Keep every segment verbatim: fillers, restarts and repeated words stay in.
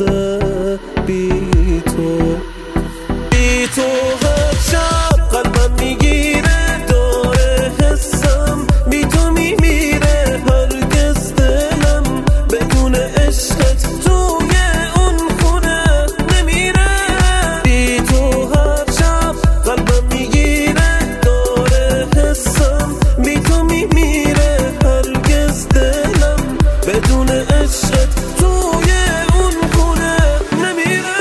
روزه بی تو بی تو هر شب قلبم میگیره داره حسم بی تو میمیره هرگز دلم بدون عشقت توی اون خونه نمیره بی تو هر شب قلبم میگیره داره حسم بی تو میمیره هرگز دلم بدون عشقت توی اون خونه نمیره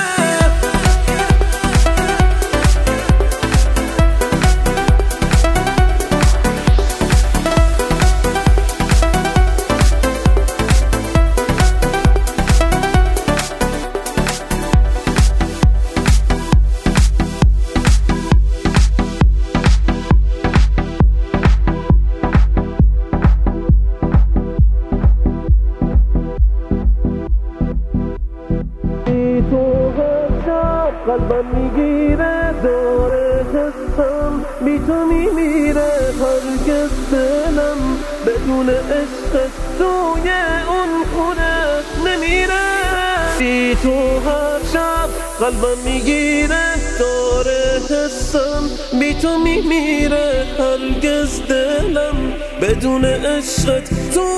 قلبم میگیره داره حسم بی تو میمیره هرگز دلم بدون عشقت توی اون خونه نمیره بی تو هر شب قلبم میگیره داره حسم بی تو میمیره هرگز دلم بدون عشقت تو